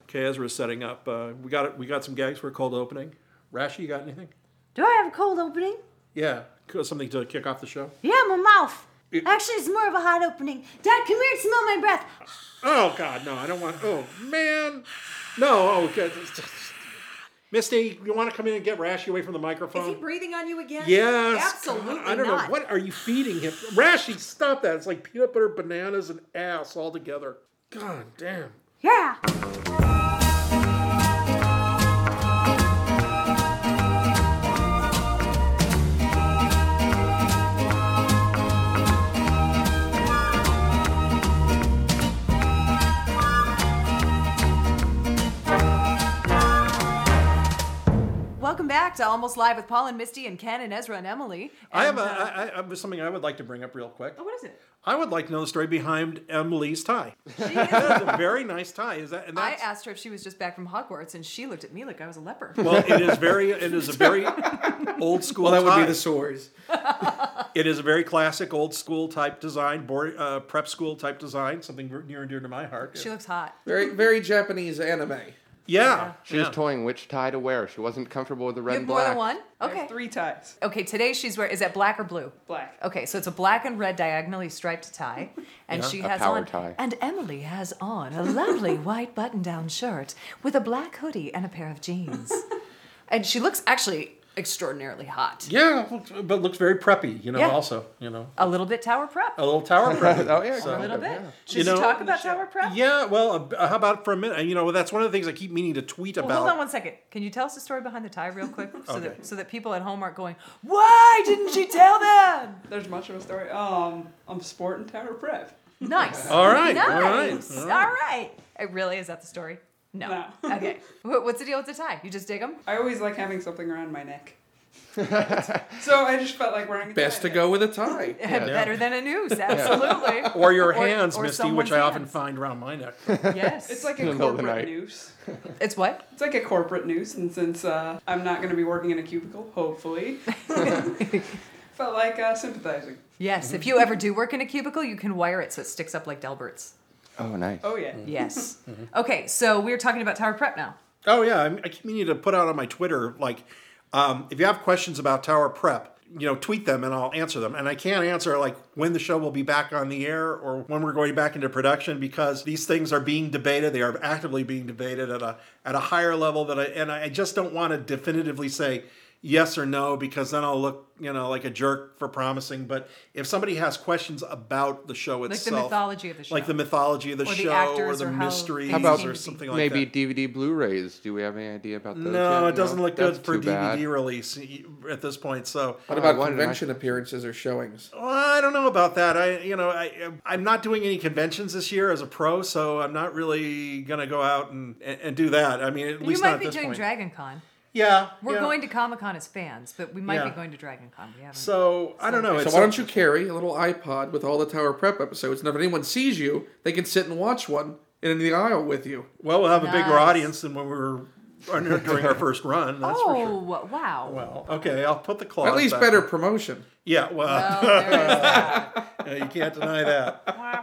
Okay, Ezra's setting up. We got some gags for a cold opening. Rashi, you got anything? Do I have a cold opening? Yeah, something to kick off the show. Yeah, my mouth. Actually, it's more of a hot opening. Dad, come here and smell my breath. Oh God, no! I don't want. Oh man, no! Oh, God. Misty, you want to come in and get Rashi away from the microphone? Is he breathing on you again? Yes. Absolutely I don't know. What are you feeding him? Rashi, stop that. It's like peanut butter, bananas, and ass all together. God damn. Yeah. Welcome back to Almost Live with Paul and Misty and Ken and Ezra and Emily. I And, have something I would like to bring up real quick. Oh, what is it? I would like to know the story behind Emily's tie. That is a very nice tie. Is that? And I that's, asked her if she was just back from Hogwarts, and she looked at me like I was a leper. well, it is a very old school. Well, that would tie. be the sores. It is a very classic old school type design, prep school type design. Something near and dear to my heart. She looks hot. Very, very Japanese anime. Yeah. She was toying which tie to wear. She wasn't comfortable with the red You and have more black. than one? I have Okay. 3 ties. Okay, today she's wearing, is that black or blue? Black. Okay, so it's a black and red diagonally striped tie, and she A has power on, tie. and Emily has on a lovely white button-down shirt with a black hoodie and a pair of jeans, and she looks actually extraordinarily hot. Yeah, but looks very preppy. Yeah. Also, A little bit tower prep. a little tower prep. Oh, yeah. A little bit. Yeah. Should You you know- talk about tower prep? Yeah, well, how about for a minute? That's one of the things I keep meaning to tweet Well, about. hold on one second. Can you tell us the story behind the tie real quick, Okay. so that people at home aren't going, "Why didn't she tell them?" There's much of a story. I'm sporting tower prep. Nice. All right, Nice. all right, all All right. Really, is that the story? No. No. Okay. What's the deal with the tie? You just dig them? I always like having something around my neck. So I just felt like wearing a Best tie. to go with a tie. Better than a noose, absolutely. or your hands, or Misty, which someone's I often hands. find around my neck. Yes. It's like In a the middle of the corporate night. noose. It's what? It's like a corporate noose, and since I'm not going to be working in a cubicle, hopefully, felt like sympathizing. Yes. If you ever do work in a cubicle, you can wire it so it sticks up like Delbert's. Oh, nice. Oh yeah. Yes. Okay, so we're talking about tower prep now. Oh yeah, I keep meaning to put out on my Twitter, like, if you have questions about tower prep, tweet them and I'll answer them. And I can't answer like when the show will be back on the air or when we're going back into production, because these things are being debated. They are actively being debated at a higher level I just don't want to definitively say yes or no, because then I'll look, like a jerk for promising. But if somebody has questions about the show Like itself, the mythology of the show. like the mythology of the Or the show, or actors, the or how mysteries, How about or something like maybe that. DVD Blu-rays? Do we have any idea about those No, yet? it doesn't look good That's for too bad. DVD release at this point. So What I about wondered, convention appearances or showings? well, I don't know about that. I'm not doing any conventions this year as a pro, so I'm not really gonna go out and do that. I mean, at You least not might at be this doing point. Dragon Con. Yeah, We're yeah. going to Comic-Con as fans, but we might Yeah. be going to Dragon Con. We haven't. So I don't know. So why don't you carry a little iPod with all the Tower Prep episodes, and if anyone sees you, they can sit and watch one in the aisle with you. Well, we'll have a bigger Nice. audience than when we were during our first run. That's for sure. Wow. Well, okay, I'll put the clause. At least back. better promotion. Yeah, well, Well, there is that. yeah, you can't deny that.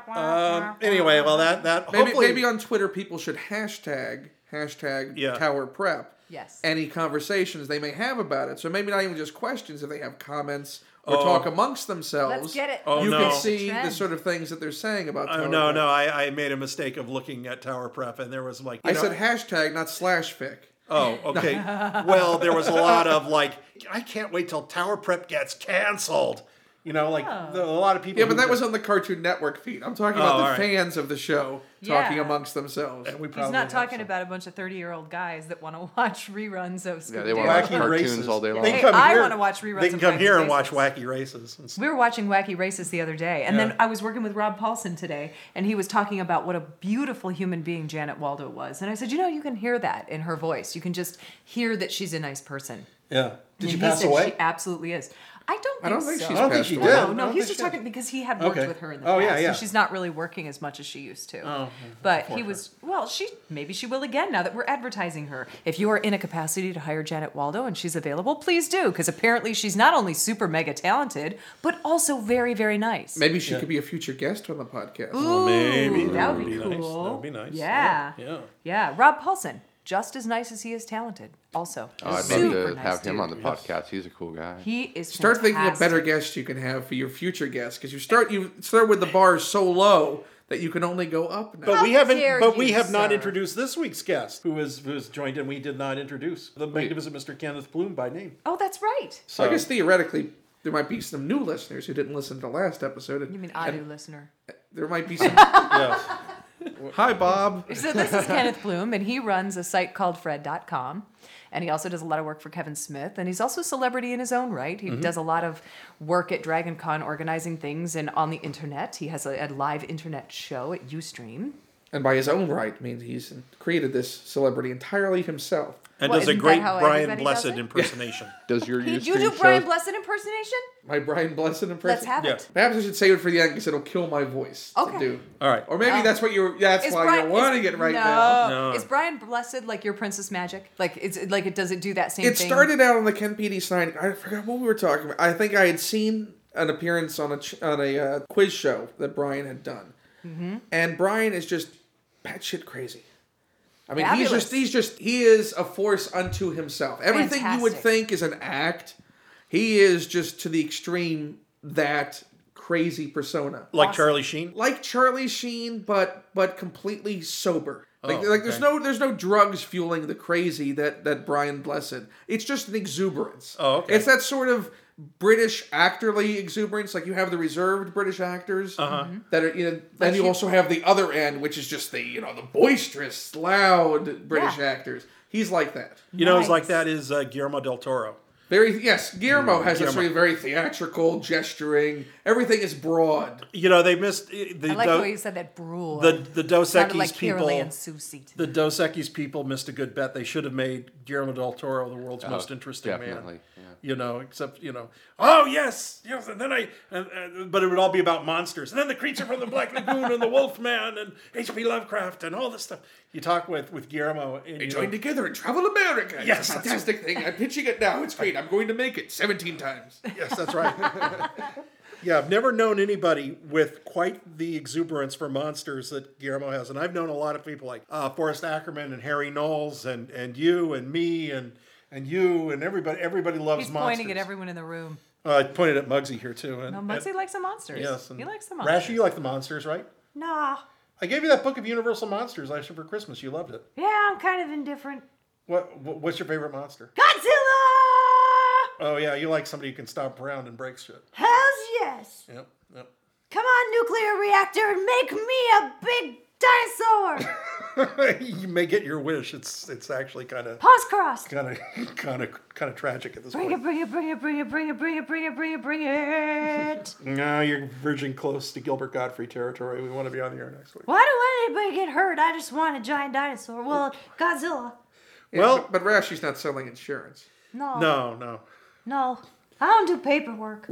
Anyway, well, that Maybe hopefully, maybe on Twitter people should hashtag Yeah. Tower Prep. Yes. Any conversations they may have about it. So maybe not even just questions, if they have comments or talk amongst themselves. Let's get it. Oh, you no. can see the Trend. sort of things that they're saying about Tower Oh, no, Prep. no, I made a mistake of looking at Tower Prep, and there was like... I said hashtag, not /fic. Oh, okay. Well, there was a lot of like, I can't wait till Tower Prep gets canceled. A lot of people... Yeah, but who- that was on the Cartoon Network feed. I'm talking about Oh, the all right. fans of the show talking Yeah. amongst themselves. And we He's probably not have talking some. about a bunch of 30-year-old guys that want to watch reruns of Yeah, Scooby-Doo. they want to watch Wacky cartoons races. all day long. They Hey, can come I here- wanna watch reruns They can of come Wacky here and watch Races. Wacky Races. We were watching Wacky Races the other day, and Yeah. then I was working with Rob Paulson today, and he was talking about what a beautiful human being Janet Waldo was. And I said, you can hear that in her voice. You can just hear that she's a nice person. Yeah. Did And you he pass said away? She absolutely is. I don't I don't think think so. she's I don't think passed she away. did. No, I no, don't he's think just she talking because he had worked Okay. with her in the Oh, past. yeah, yeah. So she's not really working as much as she used to. Oh, but he was, well, maybe she will again now that we're advertising her. If you are in a capacity to hire Janet Waldo and she's available, please do, because apparently she's not only super mega talented, but also very, very nice. Maybe she could be a future guest on the podcast. Ooh, maybe. that would be Nice. cool. That would be nice. Yeah. Yeah. Yeah. Rob Paulson, just as nice as he is talented. Also, Oh, I'd love super to nice have him dude. on the podcast. He's a cool guy. He is Start thinking of better fantastic. guests you can have for your future guests, because you start with the bar so low that you can only go up now. But we How haven't. dare But we you, have not sir. introduced this week's guest, who was joined, and we did not introduce the magnificent Mr. Kenneth Bloom by name. Oh, that's right. So I guess theoretically there might be some new listeners who didn't listen to the last episode. You mean audio listener? There might be some. yes. Hi, Bob. So this is Kenneth Bloom, and he runs a site called Fred.com. And he also does a lot of work for Kevin Smith. And he's also a celebrity in his own right. He does a lot of work at Dragon Con organizing things and on the internet. He has a live internet show at Ustream. And by his own right means he's created this celebrity entirely himself. And What, does a isn't that great how Brian everybody does Blessed it? impersonation. Does your You Ustream do show? Brian Blessed impersonation? My Brian Blessed impression. Let's have Yeah. it. Perhaps I should save it for the end because it'll kill my voice Okay. to do. All right. Or maybe that's what that's Is why Brian- you're wanting is- it right no. now. No. Is Brian Blessed like your Princess Magic? Like does it do that same It thing? started out on the Ken Petey sign. I forgot what we were talking about. I think I had seen an appearance on a quiz show that Brian had done, and Brian is just batshit crazy. I mean, Fabulous. he is a force unto himself. Everything you would Fantastic. think is an act, he is just to the extreme that crazy persona. Like Awesome. Charlie Sheen. Like Charlie Sheen, but completely sober. Like, Oh, like there's okay. no drugs fueling the crazy that Brian Blessed. It's just an exuberance. Oh, okay. It's that sort of British actorly exuberance. Like you have the reserved British actors that are then you also have the other end, which is just the the boisterous, loud British Yeah. actors. He's like that. You know, who's Nice. like that is Guillermo del Toro. Guillermo has that Guillermo. sort of very theatrical gesturing. Everything is broad. You know, they missed the I like the way you said that. Broad. the Dos Sounded Equis like people. Carolee and Susie. The Dos Equis people missed a good bet. They should have made Guillermo del Toro the world's most interesting definitely, man. yeah. You know, except oh yes, and then but it would all be about monsters, and then the creature from the Black Lagoon and the Wolf Man and H.P. Lovecraft and all this stuff. You talk with Guillermo, and They join together and travel America. It's Yes, a that's fantastic thing. I'm pitching it now. It's great. I'm going to make it 17 times. yes, that's right. Yeah, I've never known anybody with quite the exuberance for monsters that Guillermo has, and I've known a lot of people like Forrest Ackerman and Harry Knowles and you and me and you and everybody. Everybody loves He's monsters. pointing at everyone in the room. I pointed at Muggsy here too. And, No, Muggsy likes the monsters. yes, he likes the monsters. Rashi, you like the monsters, right? Nah. I gave you that book of Universal Monsters last year for Christmas. You loved it. Yeah, I'm kind of indifferent. What's your favorite monster? Godzilla! Oh yeah, you like somebody who can stomp around and break shit. Hells yes. Yep. Come on, nuclear reactor, and make me a big dinosaur. You may get your wish. It's actually kind of Paws crossed. tragic at this Bring point. it, bring it, bring it, bring it, bring it, bring it, bring it, bring it, bring it. No, you're verging close to Gilbert Gottfried territory. We want to be on the air next week. Why do anybody get hurt? I just want a giant dinosaur. Well, Godzilla. Yeah, Well- but Rashi's not selling insurance. No. No. I don't do paperwork.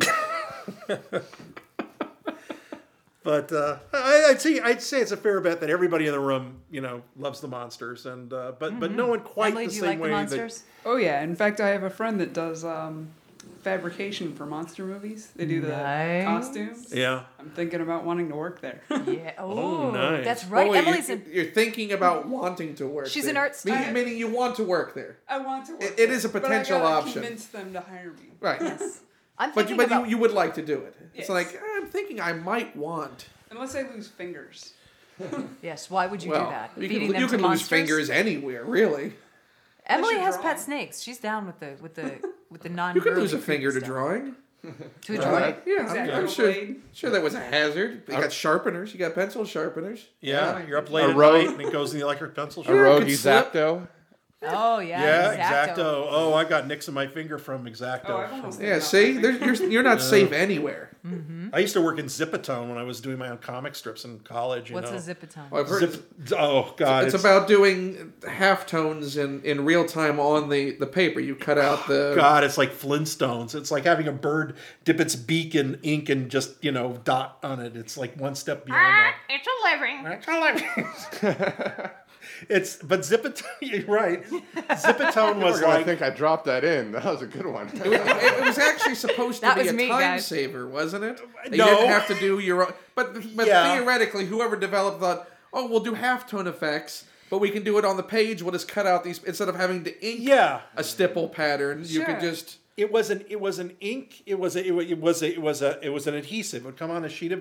But I'd say it's a fair bet that everybody in the room, loves the monsters, and but no one quite Emily, the do you same like way the monsters? Oh yeah, in fact, I have a friend that does fabrication for monster movies. They do the Nice. costumes. that. Yeah. I'm thinking about wanting to work there. Yeah. Oh, nice. that's right. Oh, wait, Emily's you're thinking about wanting to work She's there. an art student. Meaning you want to work there. I want to work It there, is a but potential I gotta option. convince them to hire me. Right. I'm But thinking about. you would like to do it. It's Yes. like, I'm thinking I might want. Unless I lose fingers. Yes. Why would you Well, do that? you Feeding can, them you to can lose monsters? fingers anywhere, really. Emily Unless has you're pet drawing. snakes. She's down with the non. You can lose a finger to drawing. To a drawing. Yeah, Exactly. I'm Little sure. blade. Sure, that was a hazard. You got sharpeners. You got pencil sharpeners. Yeah, Yeah. you're up late A at rogue- night and it goes in the electric pencil A sharpener. Yeah, rogue could slip. Zapdo. Oh yeah. Yeah, X-Acto. Oh, I got nicks in my finger from X-Acto. Oh, I've almost Yeah, given up see, my finger. you're not safe anywhere. I used to work in Zipatone when I was doing my own comic strips in college. What's know. a Zipatone? Well, I've heard Oh God, it's about doing halftones in real time on the paper. You cut out the God, it's like Flintstones. It's like having a bird dip its beak in ink and just dot on it. It's like one step beyond that. It's a living. It's a living. But Zipatone, you're right. Zipatone was I like think I dropped that in. That was a good one. It was actually supposed to That be was a me, time guys. saver, wasn't it? You No. didn't have to do your own. But Yeah. theoretically, whoever developed thought, oh, we'll do halftone effects, but we can do it on the page. We'll just cut out these instead of having to ink a stipple pattern. You Sure. could just. It was an ink. It was an adhesive. It would come on a sheet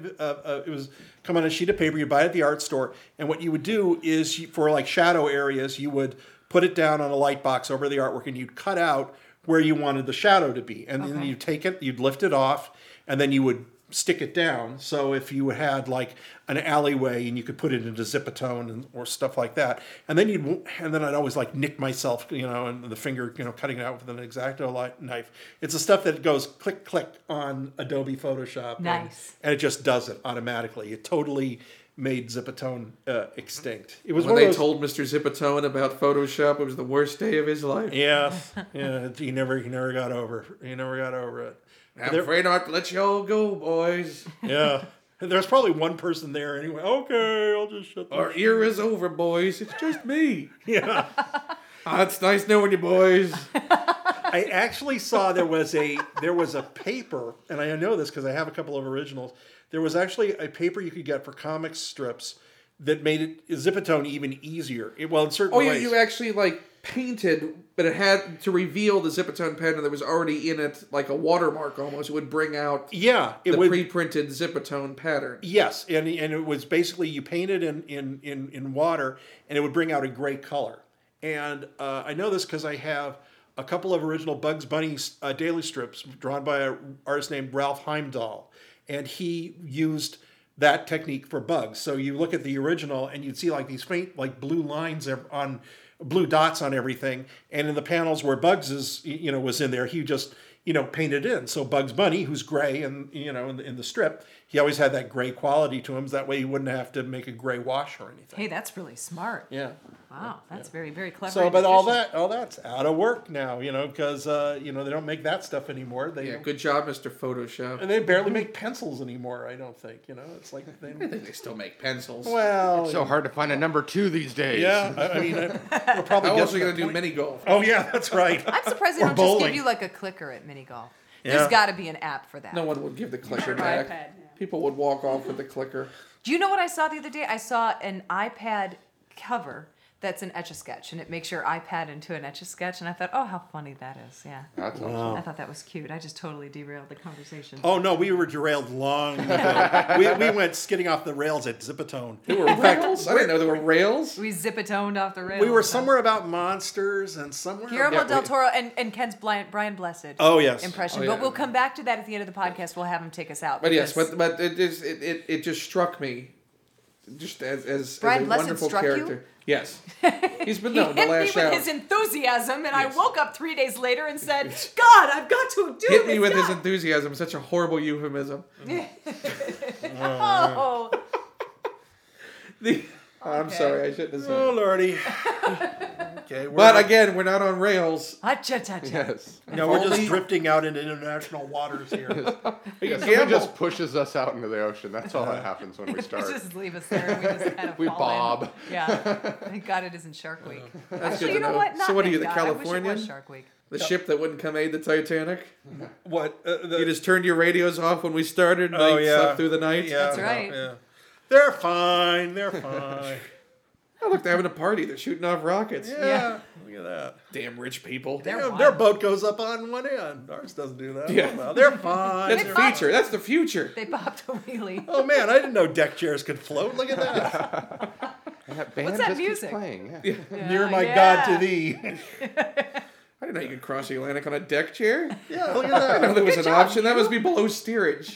of paper. You'd buy it at the art store, and what you would do is for like shadow areas, you would put it down on a light box over the artwork, and you'd cut out where you wanted the shadow to be, and then you take it, you'd lift it off, and then you would stick it down. So if you had like an alleyway and you could put it into Zipatone or stuff like that, and then I'd always like nick myself, and the finger, cutting it out with an X-Acto knife. It's the stuff that goes click click on Adobe Photoshop. Nice. And it just does it automatically. It totally made Zipatone extinct. It was When one they of those, told Mr. Zipatone about Photoshop, it was the worst day of his life. yeah, he never got over. He never got over it. I'm afraid not to let you all go, boys. Yeah. There's probably one person there anyway. Okay, I'll just shut Our era is over, boys. It's just me. Yeah. It's nice knowing you, boys. I actually saw there was a paper, and I know this because I have a couple of originals. There was actually a paper you could get for comic strips that made it Zipatone even easier. In certain ways. You actually painted, but it had to reveal the Zipatone pattern that was already in it, like a watermark almost. It would bring out it the would pre-printed Zipatone pattern. Yes, and it was basically you paint it in water, and it would bring out a gray color. And I know this because I have a couple of original Bugs Bunny daily strips drawn by an artist named Ralph Heimdall, and he used that technique for Bugs. So you look at the original, and you'd see like these faint blue lines on blue dots on everything, and in the panels where Bugs was in there, he just painted in. So Bugs Bunny, who's gray, and in the strip, he always had that gray quality to him. So that way, he wouldn't have to make a gray wash or anything. Hey, that's really smart. Yeah. Wow, that's very, very clever. So, and but all efficient. that's out of work now, because they don't make that stuff anymore. They Good job, Mr. Photoshop. and they barely make pencils anymore. I don't think. It's like I think they still make pencils. well, So hard to find a number 2 these days. yeah. I mean, we're probably I'm get also to going that to do point. mini golf. Oh yeah, that's right. I'm surprised they Or don't just bowling. give you like a clicker at mini golf. Yeah. There's got to be an app for that. No one would give the clicker Or back. iPad, yeah. People would walk off with the clicker. Do you know what I saw the other day? I saw an iPad cover that's an Etch-a-Sketch, and it makes your iPad into an Etch-a-Sketch, and I thought, oh, how funny that is. Yeah. That's awesome. I thought that was cute. I just totally derailed the conversation. Oh no, we were derailed long ago. we went skidding off the rails at Zipatone. There were rails? I didn't know there were rails. We zip-a-toned off the rails. We were somewhere about monsters and somewhere. Guillermo del Toro and Ken's Brian Blessed Oh yes. impression. Oh, But yeah. we'll come back to that at the end of the podcast. We'll have him take us out. But yes, because- but it just struck me, just as Brian a Blessed wonderful struck you? character. Yes, he's been he known to hit me lash with out. his enthusiasm, and Yes. I woke up 3 days later and said, God, I've got to do Hit this. me with his now." enthusiasm. Such a horrible euphemism. Oh. I'm Okay. sorry, I shouldn't have said. Oh it. lordy. Okay, But again, we're not on rails. Cha-cha-cha. Yes. no, we're only- just drifting out into international waters here. Yeah, gamble. somebody just pushes us out into the ocean. That's all that happens when we start. Just leave us there and we just kind of We fall in. bob. Yeah. Thank God it isn't Shark Week. That's Actually, good you to know know. what? Not So what are you, thank the God. I wish it Californian? was Shark Week. The ship that wouldn't come aid the Titanic. What? You just turned your radios off when we started. And Oh, they yeah. slept through the night. Yeah, That's right. Yeah. They're fine. They're fine. Oh, look, they're having a party. They're shooting off rockets. Yeah. Look at that. Damn rich people. They're Yeah, wild. their boat goes up on one end. Ours doesn't do that. Yeah. Well, they're fine. That's the future. That's the future. They popped a wheelie. Oh man, I didn't know deck chairs could float. Look at that. And that band that just keeps music? playing. Yeah. Near my yeah. God to thee. I didn't know you could cross the Atlantic on a deck chair. Yeah, look at I that. know there was Good an job, option. That must be below steerage.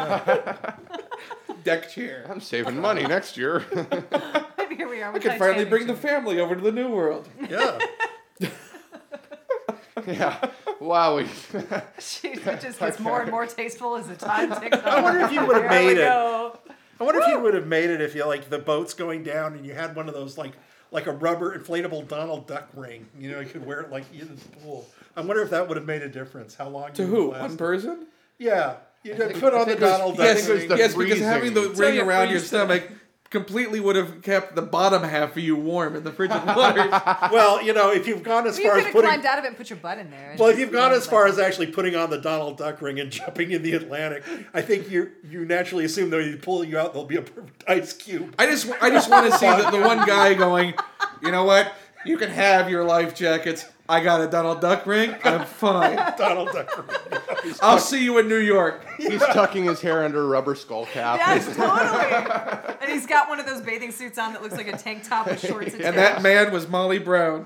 Deck chair. I'm saving money next year. Here we are. I could finally bring the family over to the New World. Yeah. Yeah. Wow. Jeez, it just gets more and more tasteful as the time ticks on. I wonder if you would have There we made it. go. I wonder if you would have made it if you like the boat's going down and you had one of those like a rubber inflatable Donald Duck ring. You know, you could wear it like in the pool. I wonder if that would have made a difference. How long? To you who? lasted. One person? Yeah. You could put on the Donald Duck Yes, ring. yes, because having the So ring you around your freeze stomach completely would have kept the bottom half of you warm in the frigid waters. Well, you know, if you've gone as You far could as have putting. climbed out of it and put your butt in there. Well, if you've gone as far as actually putting on the Donald Duck ring and jumping in the Atlantic, I think you naturally assume that when you pull you out, there'll be a perfect ice cube. I just want to see the one guy going, you know what? You can have your life jackets. I got a Donald Duck ring. I'm fine. Donald Duck ring. I'll see you in New York. He's tucking his hair under a rubber skull cap. Yes, totally. And he's got one of those bathing suits on that looks like a tank top with shorts attached. And that man was Molly Brown.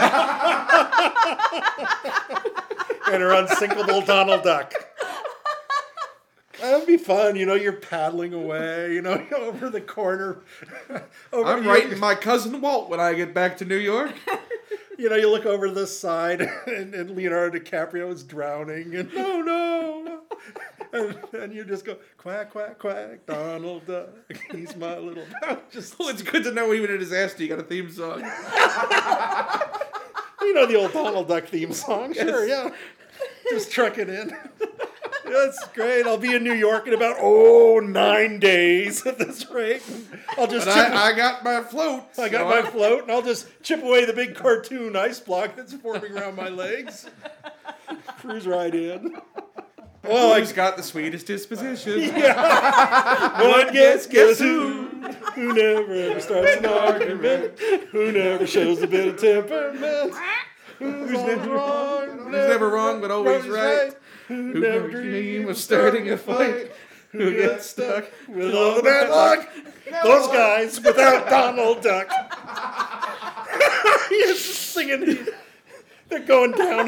And her unsinkable Donald Duck. That'd be fun, you know. You're paddling away, you know, over the corner. I'm writing my cousin Walt when I get back to New York. You know, you look over to this side, and Leonardo DiCaprio is drowning, and no, and you just go quack quack quack, Donald Duck, he's my little. Just Well, it's good to know even in disaster you got a theme song. you know the old Donald Duck theme song, sure, yeah. Just truck it in. That's great. I'll be in New York in about 9 days at this rate. I'll just But chip. I got my float. I got my float, and I'll just chip away the big cartoon ice block that's forming around my legs. Cruise right in. Well, Who's got the sweetest disposition? one guess who? Who never ever starts an argument? Who never shows a bit of temperament? Who's never wrong? Who's never wrong but always right? Who Who never never dream of starting a fight? Who gets stuck with all the bad luck? Those guys without Donald Duck. He's singing. They're going down.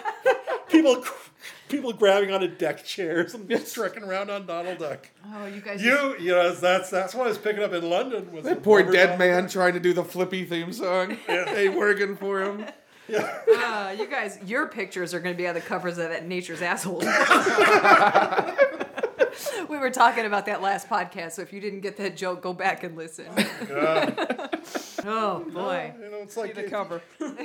People grabbing onto deck chairs and just trekking around on Donald Duck. Oh, you guys. You know, that's what I was picking up in London. Was That the poor rubber dead Donald man Duck. trying to do the Flippy theme song. Ain't working for him. You guys, your pictures are going to be on the covers of that Nature's Asshole. We were talking about that last podcast, so if you didn't get that joke, go back and listen. Oh boy. You know, it's like The cover.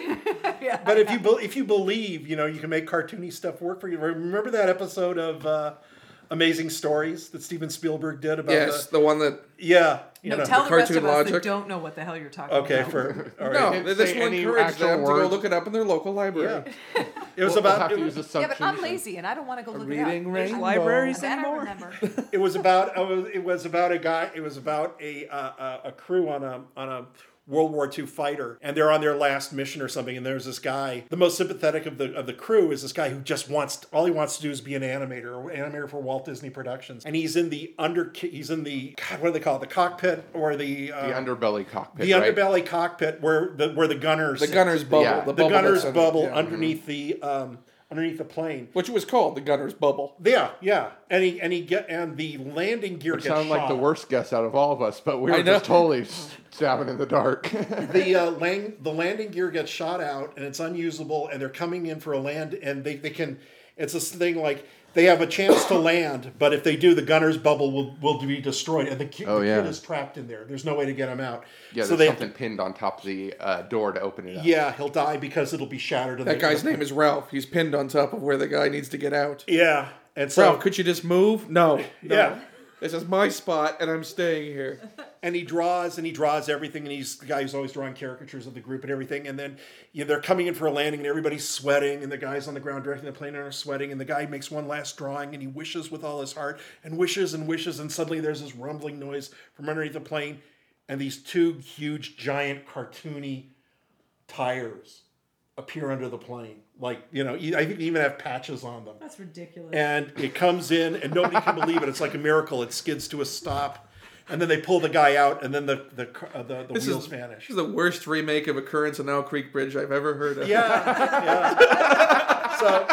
But if you believe, you know, you can make cartoony stuff work for you. Remember that episode of Amazing Stories that Steven Spielberg did about Yes, the one that... yeah, you No, know. tell the rest of cartoon us logic. that don't know what the hell you're talking Okay, about. all right. No, Say this will any encourage actual them to go words. look it up in their local library. Yeah. It was We'll about have to it, use Yeah, assumptions. but I'm lazy and I don't want to go look reading it up. rainbow. Libraries That I anymore? remember. it was about a guy. It was about a crew on a World War II fighter, and they're on their last mission or something. And there's this guy. The most sympathetic of the crew is this guy who just all he wants to do is be an animator for Walt Disney Productions. And he's in the God, what do they call it? The cockpit or the underbelly cockpit. the right? underbelly cockpit where the gunners The gunner's bubble. Yeah. The the bubble gunner's that's in it. bubble Yeah. underneath the plane. Which was called the gunner's bubble. Yeah, and the landing gear Which gets sound like the shot. worst guess out of all of us, but we I were know. just totally stabbing in the dark. The landing gear gets shot out and it's unusable, and they're coming in for a land, and they can. It's this thing like they have a chance to land, but if they do, the gunner's bubble will be destroyed, and the kid is trapped in there. There's no way to get him out. Yeah, so there's they something pinned on top of the door to open it up. Yeah, he'll die because it'll be shattered. And That guy's name is Ralph. He's pinned on top of where the guy needs to get out. Yeah, and so Ralph, could you just move? No. Yeah. This is my spot, and I'm staying here. and he draws everything, and he's the guy who's always drawing caricatures of the group and everything. And then they're coming in for a landing, and everybody's sweating, and the guys on the ground directing the plane are sweating, and the guy makes one last drawing, and he wishes with all his heart, and wishes, and suddenly there's this rumbling noise from underneath the plane, and these two huge, giant, cartoony tires appear under the plane. Like, I think they even have patches on them. That's ridiculous. And it comes in, and nobody can believe it. It's like a miracle. It skids to a stop, and then they pull the guy out, and then the wheels vanish. This is the worst remake of Occurrence on Owl Creek Bridge I've ever heard of. Yeah. So,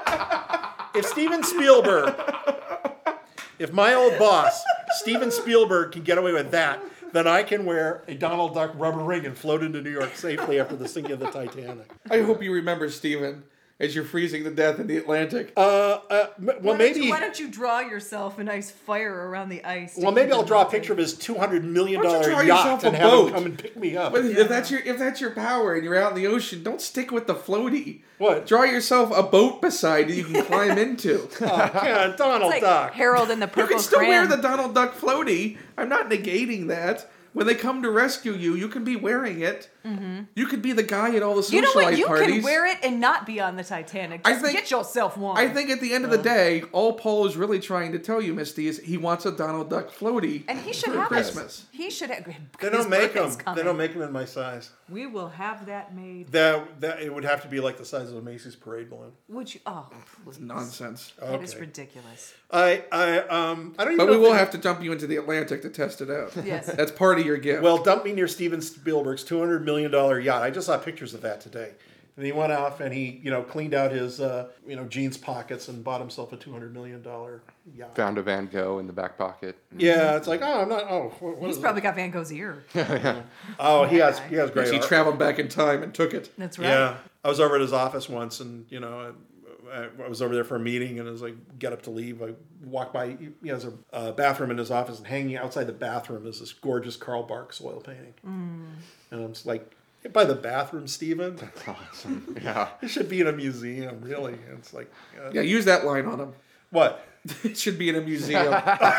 if Steven Spielberg, if my old boss, Steven Spielberg, can get away with that, then I can wear a Donald Duck rubber ring and float into New York safely after the sinking of the Titanic. I hope you remember, Stephen, as you're freezing to death in the Atlantic. Maybe. Why don't you draw yourself a nice fire around the ice? Well, maybe I'll draw a picture of his $200 million Why don't you draw yacht yourself and a have boat? him come and pick me up. But if that's your power and you're out in the ocean, don't stick with the floaty. What? Draw yourself a boat beside you can climb into. Yeah, Donald It's like Duck. Harold in the You Purple can still wear Crayon. the Donald Duck floaty. I'm not negating that. When they come to rescue you, you can be wearing it. Mm-hmm. You could be the guy at all the socialite You know what? You parties. can wear it and not be on the Titanic. I Just think- get yourself one. I think at the end of the day, all Paul is really trying to tell you, Misty, is he wants a Donald Duck floaty and he should for have Christmas. it. He should have. They don't make them. They don't make them in my size. We will have that made. That it would have to be like the size of a Macy's parade balloon. Would you? Oh, please. Nonsense. That is Okay. ridiculous. I don't even. But know we if will they- have to dump you into the Atlantic to test it out. Yes. That's part of your gift. Well, dump me near Steven Spielberg's $200 million yacht. I just saw pictures of that today. And he went off and he, cleaned out his, jeans pockets and bought himself a $200 million yacht. Found a Van Gogh in the back pocket. Yeah, it's like, I'm not. What He's is probably got Van Gogh's ear. it? Oh, he has great he art. traveled back in time and took it. That's right. Yeah, I was over at his office once, and I was over there for a meeting, and as I get up to leave, I walk by. He has a bathroom in his office, and hanging outside the bathroom is this gorgeous Karl Barks oil painting. And I'm just like, by the bathroom, Stephen. That's awesome. Yeah. It should be in a museum, really. And it's like, Yeah, use that line on him. what? It should be in a museum.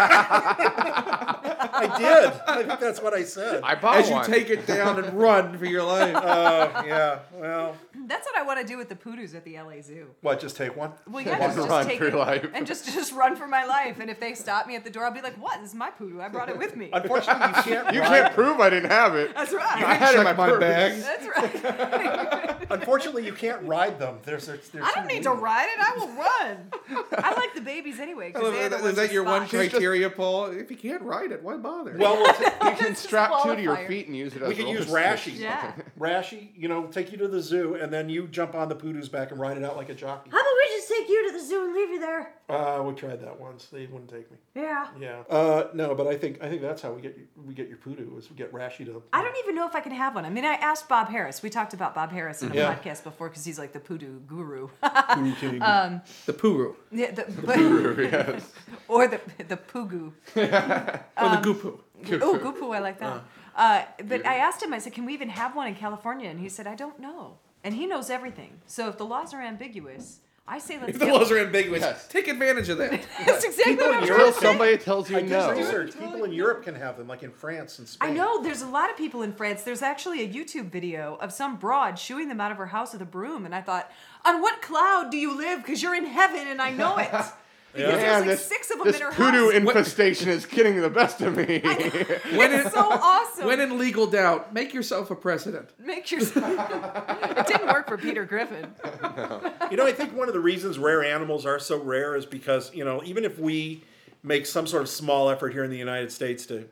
I did. I think that's what I said. I bought As you one. take it down and run for your life. Yeah. Well, That's what I want to do with the poodoos at the LA Zoo. what? Just take one. Well, yeah, Just run take for it your life. and just run for my life. And if they stop me at the door, I'll be like, "What? This is my poodoo. I brought it with me." Unfortunately, you can't. You ride. can't prove I didn't have it. That's right. I had it in Check my my purse. bag. That's right. Unfortunately, you can't ride them. There's I don't need to ride it. I will run. I like the babies anyway. 'Cause they're the Is ones that with your one spots. criteria, Paul? If you can't ride it, why bother? Well, You can strap two to your disqualifier. feet and use it as we could roller use skates. Rashi. Yeah. Rashi, take you to the zoo, and then you jump on the poodoo's back and ride it out like a jockey. How about we just take you to the zoo and leave you there? We tried that once. They wouldn't take me. Yeah. Yeah. No, but I think that's how we get your poodoo is we get Rashi to. I don't even know if I can have one. I mean, I asked Bob Harris. We talked about Bob Harris in a Yeah. podcast before because he's like the poodoo guru. Poodoo king. The Puru. Yeah, Yes. or the Pugu. Or the Gupu. Oh, Gupu, I like that. But I asked him, I said, can we even have one in California? And he said, I don't know. And he knows everything. So if the laws are ambiguous, I say let's If the get laws are ambiguous, Yes. take advantage of that. That's exactly People what in I'm Europe trying Until to say. somebody tells you I did no. research. People in Europe can have them, like in France and Spain. I know there's a lot of people in France. There's actually a YouTube video of some broad shooing them out of her house with a broom. And I thought, on what cloud do you live? Because you're in heaven and I know it. Because Man, there's like this, 6 of them this in her poodoo house. infestation is getting the best of me. It's so awesome. When in legal doubt, make yourself a precedent. Make yourself. It didn't work for Peter Griffin. I think one of the reasons rare animals are so rare is because, even if we make some sort of small effort here in the United States to,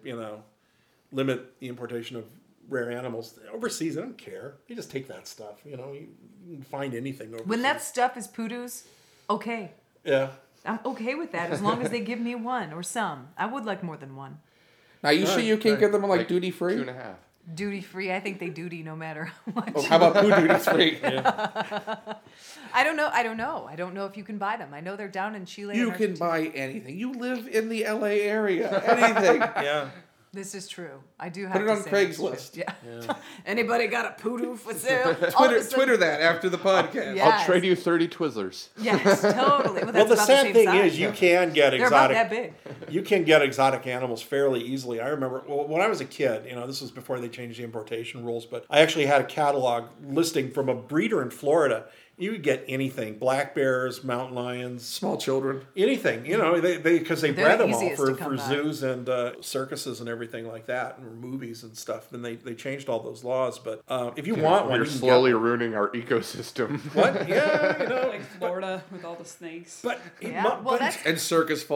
limit the importation of rare animals, overseas, they don't care. They just take that stuff. You can find anything overseas. When that stuff is poodoos, okay. Yeah. I'm okay with that as long as they give me one or some. I would like more than one. Now, you sure you can't get them like duty free? 2.5. Duty free, I think they duty no matter how much. Oh, how about poo duty free? I don't know. I don't know if you can buy them. I know they're down in Chile. You and can Argentina. buy anything. You live in the LA area. Anything. Yeah. This is true. I do have Put it to on say that's Craigslist. true. Yeah. Anybody got a poodoo for sale? All of a sudden- Twitter that after the podcast. Yeah. I'll Yes. trade you 30 Twizzlers. Yes, totally. Well, Well, that's the about sad same thing size. is you can get They're about that exotic. big. You can get exotic animals fairly easily. I remember when I was a kid, this was before they changed the importation rules, but I actually had a catalog listing from a breeder in Florida. You could get anything: black bears, mountain lions, Small children. anything. Because they They're bred the them all easiest to for come by. zoos and circuses and everything like that, and movies and stuff. Then they changed all those laws. But if you want one, You're you can slowly get one. ruining our ecosystem. What? Yeah, Like Florida with all the snakes. But Yeah, well, that's And circus folk.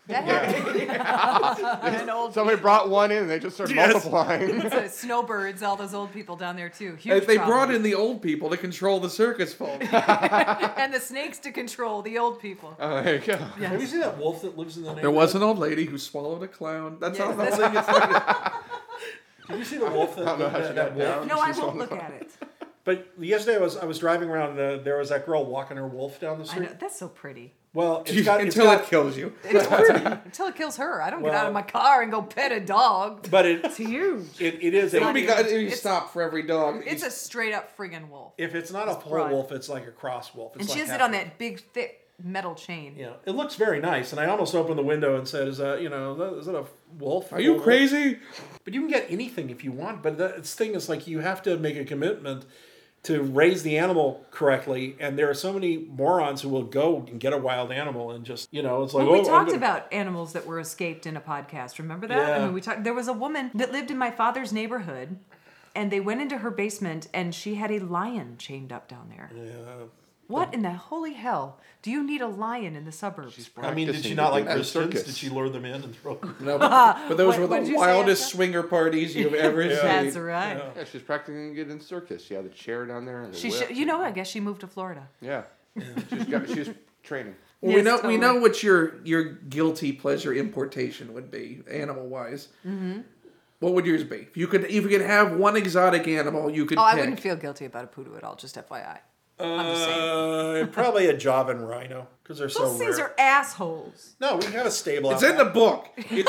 That happened. An old Somebody brought one in and they just started multiplying. so snowbirds, all those old people down there too. Huge They problem. brought in the old people to control the circus folk. and the snakes to control the old people. Oh, there you go. Have you seen that wolf that lives in the neighborhood? There was an old lady who swallowed a clown. That's Yes, how the that's- whole thing gets started. Have you seen the wolf that, that wolf? No, I won't look at it. But yesterday I was driving around. There was that girl walking her wolf down the I street. know, that's so pretty. Well, Until it kills you. Until it kills her. I don't get out of my car and go pet a dog. But It's huge. it is It would a, be even- good if you it's- stop for every dog. It's a straight up friggin' wolf. if it's not a whole broad. wolf, it's like a cross wolf. It's And she like has it on that big, thick metal chain. Yeah, it looks very nice, and I almost opened the window and said, "Is that is that a wolf? Are you Wolf?" crazy? But you can get anything if you want. But the thing is, like, you have to make a commitment to raise the animal correctly, and there are so many morons who will go and get a wild animal and just it's like Well, we I'm talked gonna- about animals that were escaped in a podcast. Remember that? Yeah. I mean, we talked. There was a woman that lived in my father's neighborhood, and they went into her basement, and she had a lion chained up down there. Yeah. What in the holy hell do you need a lion in the suburbs? I mean, did she Practicing not to like do that in Christians? circus. Did she lure them in and throw? No, but those were What did the you say, wildest Esther? swinger parties you've ever seen. That's right. Yeah, she's practicing to get in circus. She had the chair down there and the She, whip. I guess she moved to Florida. Yeah. She's training. Well, Yes, we know totally. what your guilty pleasure importation would be, animal wise. Mm-hmm. What would yours be? If you could have one exotic animal, you could. Oh, pick. I wouldn't feel guilty about a poodoo at all. Just FYI. I'm just saying. Probably a Javan rhino because they're so Those things rare. are assholes. No, we have a stable. It's out in the back. book.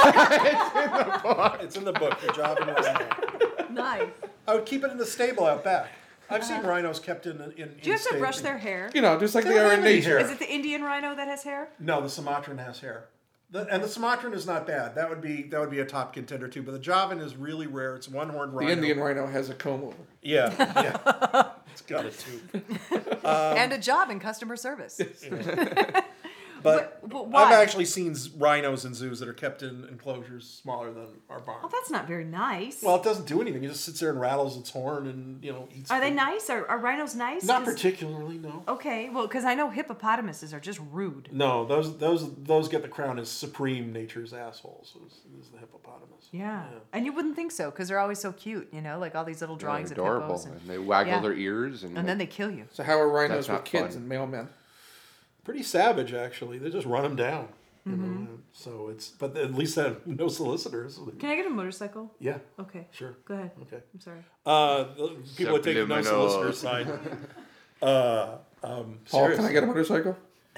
It's in the book. The Javan rhino. Nice. I would keep it in the stable out back. I've seen rhinos kept in. Do you have to brush their hair? Just like They they don't are have in any nature. hair. Is it the Indian rhino that has hair? No, the Sumatran has hair. And the Sumatran is not bad. That would be a top contender too. But the Javan is really rare. It's one-horned The rhino. Indian rhino has a comb over. Yeah, yeah. It's got a tooth. And a job in customer service. But But why? I've actually seen rhinos in zoos that are kept in enclosures smaller than our barn. Well, that's not very nice. Well, it doesn't do anything. It just sits there and rattles its horn and eats. Are they food. nice? Are rhinos nice? Not 'Cause- particularly, no. Okay, well, because I know hippopotamuses are just rude. No, those get the crown as supreme nature's assholes. Is the hippopotamus. Yeah. And you wouldn't think so, because they're always so cute, like all these little They're drawings of adorable. hippos. And they waggle Yeah. their ears and And then they kill you. So how are rhinos That's with not kids fun. and male men? Pretty savage, actually. They just run them down. Mm-hmm. So but at least they have no solicitors. Can I get a motorcycle? Yeah, Okay. sure. Go ahead. Okay. I'm sorry. The people that take the no Subliminal. solicitor side. Paul, Serious. can I get a motorcycle?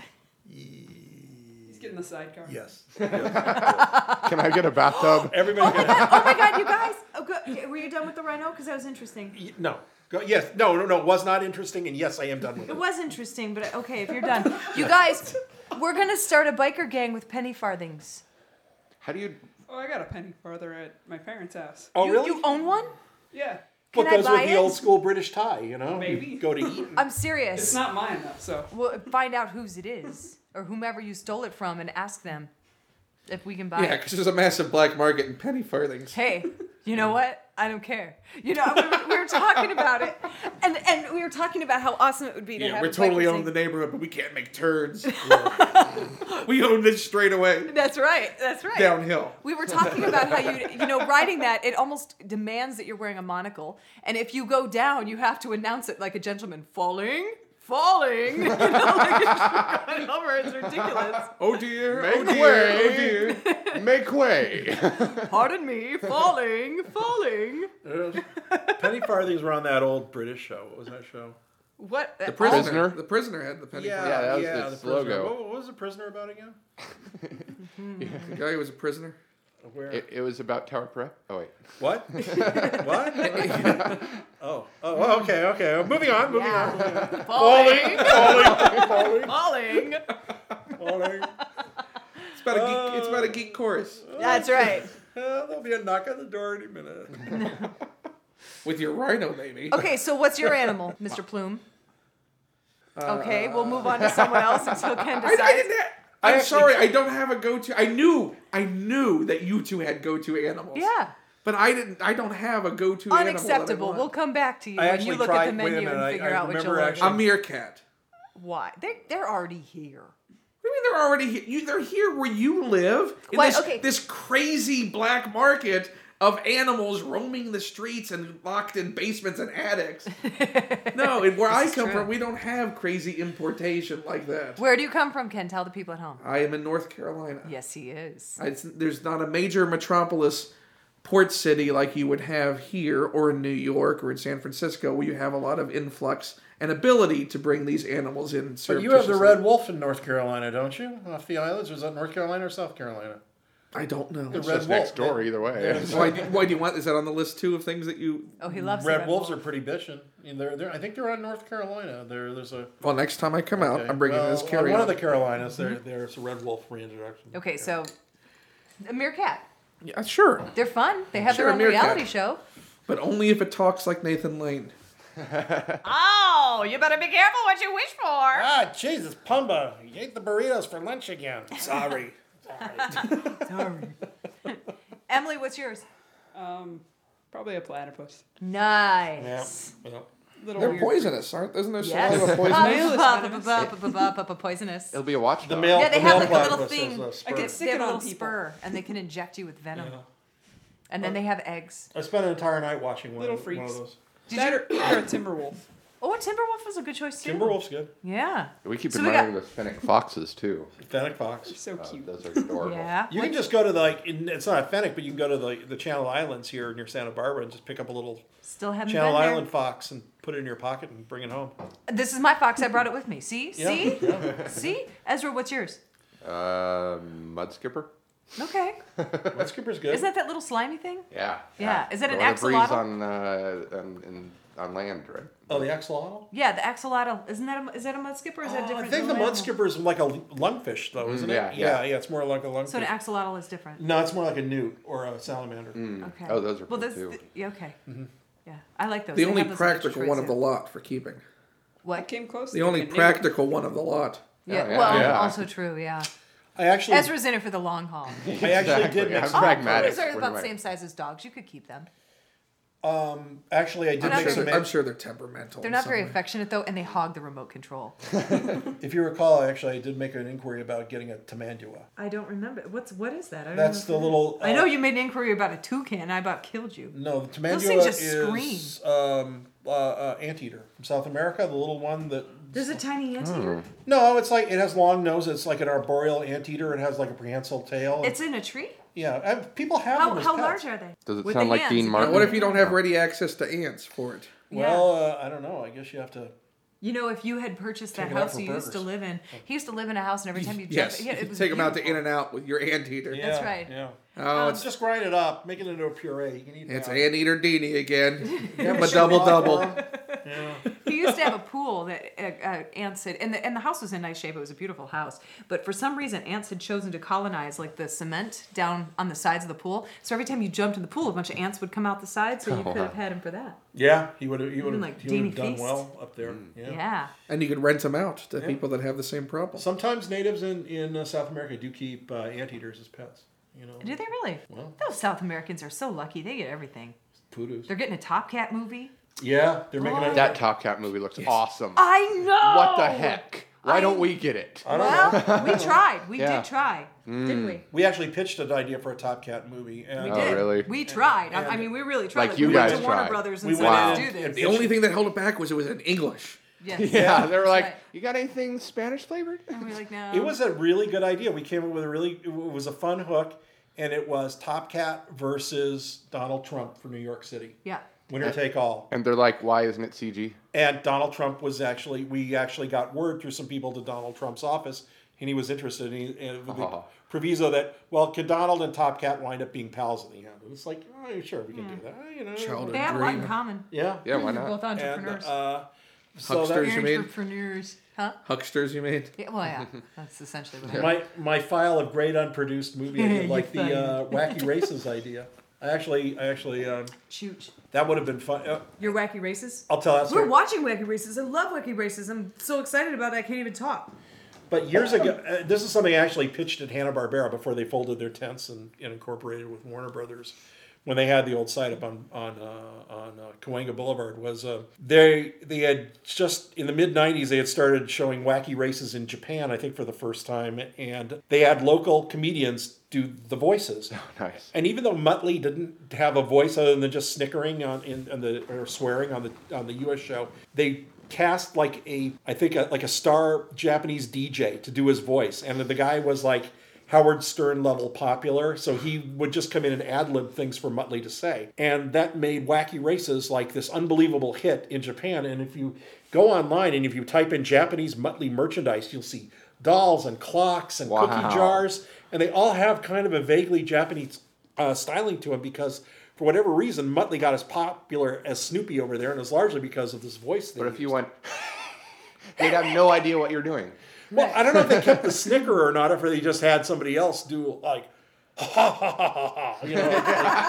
He's getting the sidecar. Yes. Can I get a bathtub? Everybody. Oh my God, you guys! Oh, good. Were you done with the rhino? Because that was interesting. No. Yes. No. It was not interesting, and yes, I am done with It it. was interesting, but okay, if you're done, you guys, we're gonna start a biker gang with penny farthings. How do you... Oh, I got a penny farther at my parents' house. Oh, you, really? You own one? Yeah. Can What I goes buy with the it? old school British tie? Maybe. Go to eat. I'm serious. It's not mine though, so. We'll find out whose it is, or whomever you stole it from, and ask them if we can buy Yeah, it. because there's a massive black market in penny farthings. Hey, you know what? I don't care. We were talking about it, and we were talking about how awesome it would be to Yeah, have we a totally biker own thing. the neighborhood, but we can't make turns. We own this straight away. That's right. That's right. Downhill. We were talking about how riding that, it almost demands that you're wearing a monocle. And if you go down, you have to announce it like a gentleman, falling. Like you're going over. It's ridiculous. Oh dear, Make oh dear, way. oh dear. Make way! Pardon me, falling. Penny farthings were on that old British show. What was that show? What? The Prisoner. prisoner. The prisoner had the penny farthing. Yeah, that was the its prisoner. logo. What was the prisoner about again? The guy who was a prisoner. Where? It was about Tower Prep. Oh, wait. What? What? Oh, okay. Moving on. Falling. Falling. It's about a geek chorus. That's right. There'll be a knock on the door any minute. With your rhino, maybe. Okay, so what's your animal, Mr. Plume? Okay, we'll move on to someone else until Ken decides. I didn't. I'm sorry, I don't have a go-to. I knew that you two had go-to animals. Yeah. But I didn't. I don't have a go-to animal. Unacceptable. We'll come back to you I when actually you look tried- at the wait a menu minute, and I figure out what you'll remember order. actually- A meerkat. Why? They're already here. What do you mean they're already here? They're here where you live. In Why, this, okay. this crazy black market of animals roaming the streets and locked in basements and attics. No, where I is come true. from, we don't have crazy importation like that. Where do you come from, Ken? Tell the people at home. I am in North Carolina. Yes, he is. There's not a major metropolis port city like you would have here or in New York or in San Francisco where you have a lot of influx and ability to bring these animals in. But you have the red wolf in North Carolina, don't you? Off the islands? Or is that North Carolina or South Carolina? I don't know. The It's red just wolf. next door either way. Why do you want? Is that on the list too of things that you? Oh, he loves the Red wolves wolf. are pretty bitchin'. I mean, I think they're on North Carolina. There's a. Well, next time I come out, Okay. I'm bringing Well, this on carry one on. of the Carolinas, there's a red wolf reintroduction. Okay, so a meerkat. Yeah, sure, They're fun. They have Sure, their a own meerkat. reality show. but only if it talks like Nathan Lane. Oh, you better be careful what you wish for. Ah, Jesus, Pumba, you ate the burritos for lunch again. Sorry. Emily, what's yours? Probably a platypus. Nice. Little They're weird. poisonous, aren't? Isn't there Yes. saliva poisonous? Poisonous. It'll be a watchdog. The male. Yeah, they the have male like a little platypus has thing. a spur. I can They stick have it a on little people. spur, and they can inject you with venom. Yeah. And then they have eggs. I spent an entire night watching one, Little one freaks. of those. That or a timber wolf. Oh, a Timberwolf was a good choice too. Timberwolf's good. Yeah. We keep So admiring the fennec foxes too. Fennec fox. They're so cute. Those are adorable. Yeah. You can just go to it's not a fennec, but you can go to the Channel Islands here near Santa Barbara and just pick up a little Still haven't Channel been there. Island fox and put it in your pocket and bring it home. This is my fox. I brought it with me. See? Yeah, See? yeah. See? Ezra, what's yours? Mud skipper. Okay. Mud skipper's good. Isn't that little slimy thing? Yeah. Yeah. Is it an The one that breathes axolotl? on land, right? Oh, the axolotl? Yeah, the axolotl. Isn't that is that a mud skipper? Or is that I different? think the little mud animal? skipper is like a lungfish, though, isn't it? yeah, Yeah, yeah. it's more like a lungfish. So an axolotl is different. No, it's more like a newt or a salamander. Okay. Oh, those are well, cool this, too. yeah, okay. Yeah, I like those. The They only have those little practical one of the trays lot for keeping. in. I What? came close. The to only getting a practical one of the lot. Yeah. Oh, yeah. Well, Yeah. also true. Yeah. I actually, Ezra's in it for the long haul. I actually did make I'm some. pragmatic. These are What about am the I- same size as dogs. You could keep them. Actually, I did I'm not make some. I'm sure they're temperamental. They're in not some very way. affectionate though, and they hog the remote control. If you recall, I did make an inquiry about getting a tamandua. I don't remember. What is that? I don't That's the little. I know you made an inquiry about a toucan. And I about killed you. No, the Those tamandua things just is anteater from South America. The little one that. There's a tiny anteater. No, it's like it has long nose. It's like an arboreal anteater. It has like a prehensile tail. It's in a tree. yeah, and people have them as How pets. large are they? Does it With sound the like hands, Dean you Martin? What if you don't have ready access to ants for it? Well, I don't know. I guess you have to. You know, if you had purchased that Take it out house for you used to burgers. live in, he used to live in a house, and every time you Yes, jumped, yeah, it was take them out to beautiful. In-N-Out with your anteater. Yeah, That's right. Yeah. Oh, Let's just grind it up, make it into a puree. You can eat it's that. Anteater Deanie again. Yeah, a double-double. Yeah. He used to have a pool that ants had, and the house was in nice shape. It was a beautiful house, but for some reason, ants had chosen to colonize like the cement down on the sides of the pool. So every time you jumped in the pool, a bunch of ants would come out the side. So you could have had him for that. Yeah, he would have. He would Even have. like He would have Deanie done Feast. well up there. Yeah. Yeah. And you could rent them out to Yeah. people that have the same problem. Sometimes natives in South America do keep anteaters as pets. You know, Do they really? Well. Those South Americans are so lucky. They get everything. poodoos. They're getting a Top Cat movie. Yeah, they're making a. That Top Cat movie looks awesome. I know. What the heck? Why don't we get it? I don't know. Well, we tried. We Yeah. did try, didn't we? We actually pitched an idea for a Top Cat movie. And We Oh, did. really? We tried. I and- mean, we really tried. Like we you went guys to Warner tried. Brothers and We said, went let's in do and this. The only thing that held it back was it was in English. Yes. Yeah, they were like, right. "You got anything Spanish flavored?" And we're like, no. It was a really good idea. We came up with it was a fun hook, and it was Top Cat versus Donald Trump for New York City. Yeah. Winner take all. And they're like, "Why isn't it CG?" And Donald Trump was we actually got word through some people to Donald Trump's office, and he was interested in with the proviso that, well, could Donald and Top Cat wind up being pals in the end? And it's like, oh, sure, we can do that. You know, Childhood They have a lot in dream. common. yeah. Yeah, why They're not? both And entrepreneurs. so Hucksters. that, You mean? Entrepreneurs. Huh? Hucksters, you mean? Yeah, well, yeah. That's essentially what I my file of great unproduced movie, I did You like the funny. Wacky Races idea. I actually Shoot. that would have been fun. Your Wacky Races? I'll tell that We're story. watching Wacky Races. I love Wacky Races. I'm so excited about it. I can't even talk. But years ago, this is something I actually pitched at Hanna-Barbera before they folded their tents and incorporated with Warner Brothers. when they had the old site up on Cahuenga Boulevard was they had just in the mid 90s they had started showing wacky races in Japan, I think for the first time, and they had local comedians do the voices. Oh, nice. And even though Muttley didn't have a voice other than just snickering or swearing on the U.S. show, they cast like a star Japanese DJ to do his voice, and the guy was like Howard Stern level popular, so he would just come in and ad-lib things for Muttley to say. And that made Wacky Races like this unbelievable hit in Japan. And if you go online and if you type in Japanese Muttley merchandise, you'll see dolls and clocks and cookie jars, and they all have kind of a vaguely Japanese styling to them because for whatever reason, Muttley got as popular as Snoopy over there, and it was largely because of this voice thing. But if you went, they'd have no idea what you're doing. Well, I don't know if they kept the snicker or not, if they just had somebody else do like, ha ha ha ha ha, you know,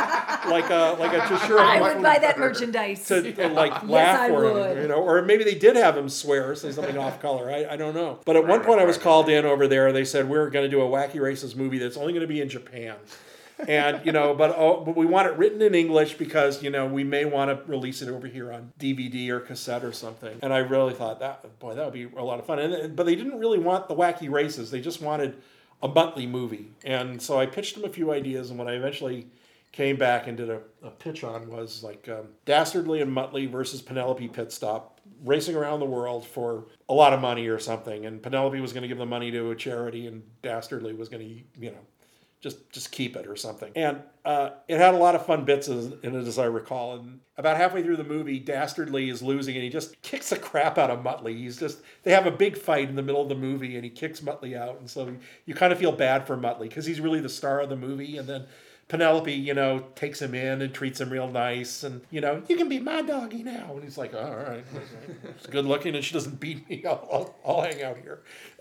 like a Cheshire. I would buy that merchandise. To like Yes, laugh I for would. him, you know, or maybe they did have him swear, say something off color. I don't know. But at one point, I was called in over there. They said we're going to do a Wacky Races movie that's only going to be in Japan. And, you know, but we want it written in English because, you know, we may want to release it over here on DVD or cassette or something. And I really thought that would be a lot of fun. But they didn't really want the Wacky Races. They just wanted a Muttley movie. And so I pitched them a few ideas. And when I eventually came back and did a pitch on was like Dastardly and Muttley versus Penelope Pitstop, racing around the world for a lot of money or something. And Penelope was going to give the money to a charity and Dastardly was going to, you know, just keep it or something. And it had a lot of fun bits in it, as I recall. And about halfway through the movie, Dastardly is losing and he just kicks the crap out of Muttley. They have a big fight in the middle of the movie and he kicks Muttley out. And so you kind of feel bad for Muttley because he's really the star of the movie. And then Penelope, you know, takes him in and treats him real nice. And, you know, you can be my doggy now. And he's like, all right, it's good looking and she doesn't beat me. I'll hang out here.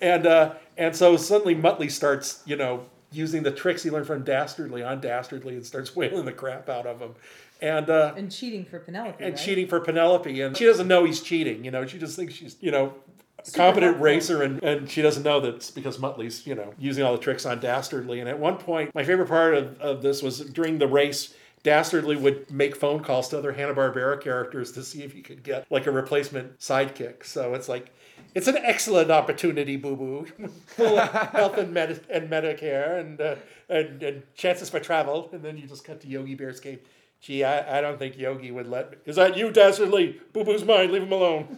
And so suddenly Muttley starts, you know, using the tricks he learned from Dastardly on Dastardly and starts wailing the crap out of him. And cheating for Penelope. And cheating for Penelope. And she doesn't know he's cheating. You know, she just thinks she's, you know, a competent racer and she doesn't know that it's because Muttley's, you know, using all the tricks on Dastardly. And at one point, my favorite part of this was during the race, Dastardly would make phone calls to other Hanna-Barbera characters to see if he could get like a replacement sidekick. So it's like, it's an excellent opportunity, Boo Boo, full of health and Medicare and chances for travel. And then you just cut to Yogi Bear's cave. Gee, I don't think Yogi would let me. Is that you, Dastardly? Boo Boo's mine. Leave him alone.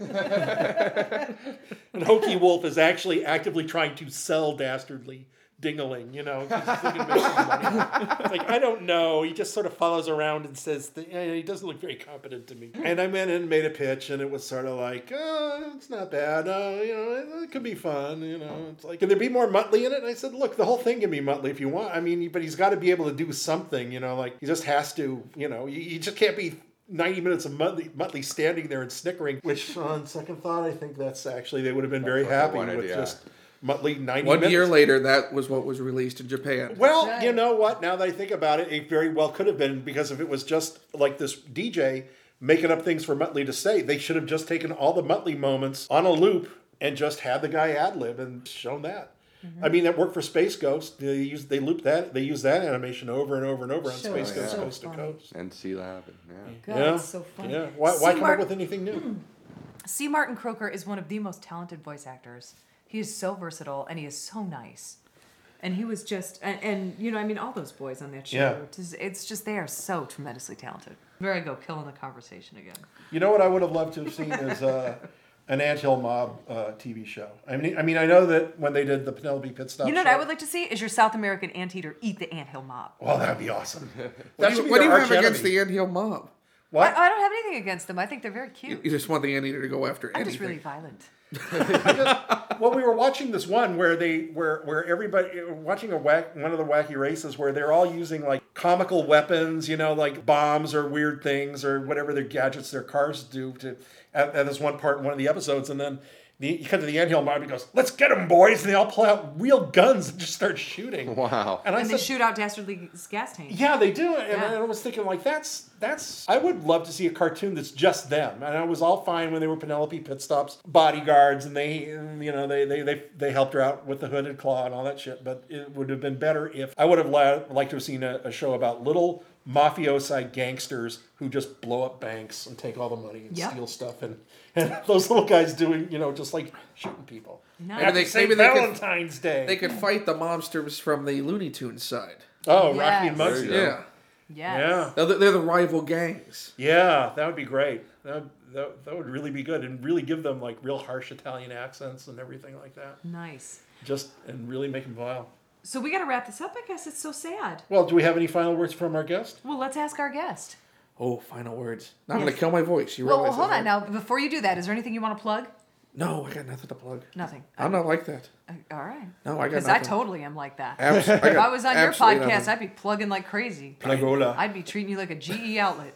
And Hokey Wolf is actually actively trying to sell Dastardly Ding-a-ling, you know. He's thinking of making money. It's like, I don't know. He just sort of follows around and says, he doesn't look very competent to me. And I went in and made a pitch, and it was sort of like, oh, it's not bad. You know, it could be fun. You know, it's like, can there be more Muttley in it? And I said, look, the whole thing can be Muttley if you want. I mean, but he's got to be able to do something, you know, like he just has to, you know, you just can't be 90 minutes of Muttley standing there and snickering, which on second thought, I think that's actually, they would have been very happy with just Muttley 90 minutes. 1 year later, that was what was released in Japan. Well, right. You know what? Now that I think about it, it very well could have been, because if it was just like this DJ making up things for Muttley to say, they should have just taken all the Muttley moments on a loop and just had the guy ad-lib and shown that. Mm-hmm. I mean, that worked for Space Ghost. They used that animation over and over and over on Space Ghost Coast to Coast. And C-Lab. God, it's so funny. Yeah. Why come up with anything new? C. Martin Croker is one of the most talented voice actors. He is so versatile, and he is so nice. And he was just, and you know, I mean, all those boys on that show, yeah. It's just, they are so tremendously talented. There I go, killing the conversation again. You know what I would have loved to have seen is an Anthill Mob TV show. I mean, I know that when they did the Penelope Pitstop You know what I would like to see is your South American anteater eat the Anthill Mob. Well, that'd be awesome. What do you have against the Anthill Mob? What? I don't have anything against them. I think they're very cute. You just want the anteater to go after anything. I'm just really violent. Well, we were watching this one where everybody watching one of the wacky races where they're all using like comical weapons, you know, like bombs or weird things or whatever their gadgets their cars do at this one part in one of the episodes, and then you come to the Anthill Mob and goes, "Let's get them, boys!" And they all pull out real guns and just start shooting. Wow! And they shoot out Dastardly's gas tank. Yeah, they do. And I was thinking, like, that's. I would love to see a cartoon that's just them. And I was all fine when they were Penelope Pitstop's bodyguards, and they helped her out with the hooded claw and all that shit. But it would have been better if I would have liked to have seen a show about little mafiosi gangsters who just blow up banks and take all the money and Yep. steal stuff, and those little guys doing, just like shooting people. Nice. Happy St. Valentine's Day. They could fight the monsters from the Looney Tunes side. Oh, Yes. Rocky and There Muggsy. you go. Yeah. Yes. They're the rival gangs. Yeah, that would be great. That would really be good, and really give them like real harsh Italian accents and everything like that. Nice. And really make them vile. So we got to wrap this up. I guess it's so sad. Well, do we have any final words from our guest? Well, let's ask our guest. Oh, final words. Now I'm going to kill my voice. You Well, realize hold that, on right? now. Before you do that, is there anything you want to plug? No, I got nothing to plug. Nothing. I'm not like that. All right. No, I got Because nothing. I totally am like that. If If I was on your podcast, nothing. I'd be plugging like crazy. Plagola. I'd be treating you like a GE outlet.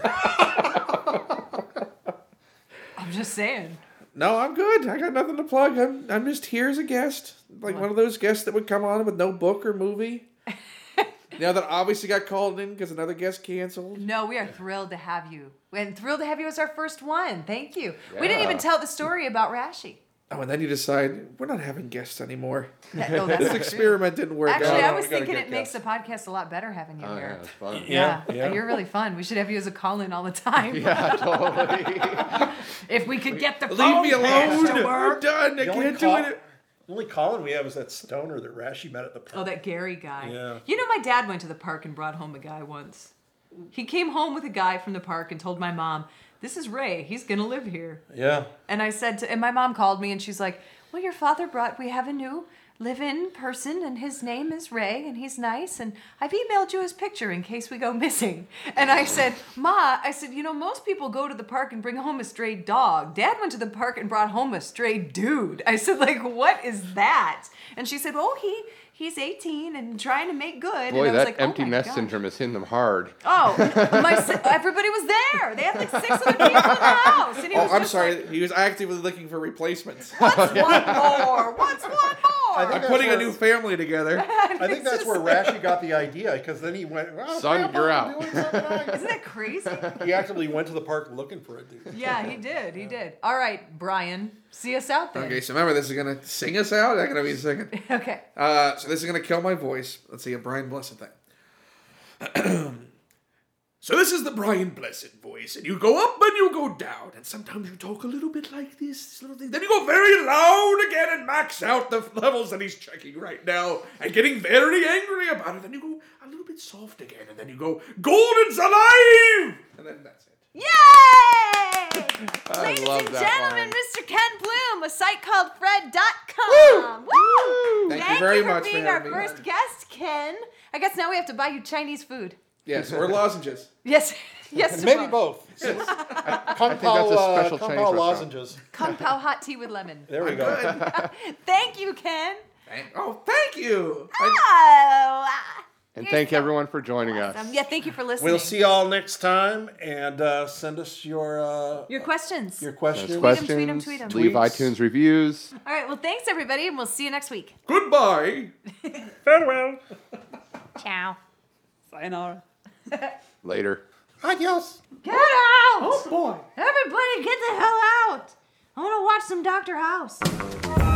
I'm just saying. No, I'm good. I got nothing to plug. I'm just here as a guest. Like one of those guests that would come on with no book or movie. Now that obviously got called in because another guest canceled. No, we are thrilled to have you. And thrilled to have you as our first one. Thank you. We didn't Yeah. even tell the story about Rashi. Oh, and then you decide, we're not having guests anymore. That's This not true. experiment didn't work Actually, out. I was we gotta thinking get it makes guests. the podcast a lot better having you Oh, yeah, here. it's fun. Yeah. You're really fun. We should have you as a call-in all the time. Yeah, totally. If we could get the Leave me alone. to We're work. done. I The only can't do call- it. The only Colin we have is that stoner that Rashi met at the Oh, park. that Gary guy. Yeah. You know, my dad went to the park and brought home a guy once. He came home with a guy from the park and told my mom, "This is Ray. He's gonna live here." Yeah. And I said and my mom called me and she's like, "Well, your father we have a new live-in person and his name is Ray and he's nice and I've emailed you his picture in case we go missing." And I said, "Ma," most people go to the park and bring home a stray dog. Dad went to the park and brought home a stray dude." I said, like, what is that? And she said, "Oh, he's 18 and trying to make good." Boy, and I was that like, oh empty my nest gosh. syndrome is hitting them hard. Oh, everybody was there. They had like 6 other people in the house. And he Oh, was I'm just sorry. like, He was actively looking for replacements. "What's one more? What's one more?" I think I'm that's putting a where- new family together. I think that's where Rashi got the idea, because then he went, "Well, Son, Grandpa, you're I'm out." doing something nice." Isn't that crazy? He actually went to the park looking for a dude. Yeah, he did. He did. All right, Brian, see us out there. Okay, so remember, this is going to sing us out? I'm going to be singing. Okay. So this is going to kill my voice. Let's see, a Brian Blessed thing. So this is the Brian Blessed voice, and you go up and you go down, and sometimes you talk a little bit like this little thing. Then you go very loud again and max out the levels that he's checking right now, and getting very angry about it. Then you go a little bit soft again, and then you go, "Golden's alive!" And then that's it. Yay! Ladies love and that gentlemen, line. Mr. Ken Bloom, a site called Fred.com. Woo! Thank you very for much for being our having me. first guest, Ken. I guess now we have to buy you Chinese food. Yes, or lozenges. Yes. Yes, Maybe tomorrow. both. I think that's a special Kung Chinese Pao restaurant. lozenges. Kung Pao hot tea with lemon. There we go. Thank you, Ken. Thank you. Oh, And thank everyone for joining us. yeah, thank you for listening. We'll see y'all next time, and send us your Questions. questions. Those Tweet 'em, questions, tweet 'em. leave Tweets. iTunes reviews. All right, well, thanks, everybody, and we'll see you next week. Goodbye. Farewell. Ciao. Sayonara. Later. Adios. Get out! Oh boy. Everybody get the hell out! I want to watch some Dr. House.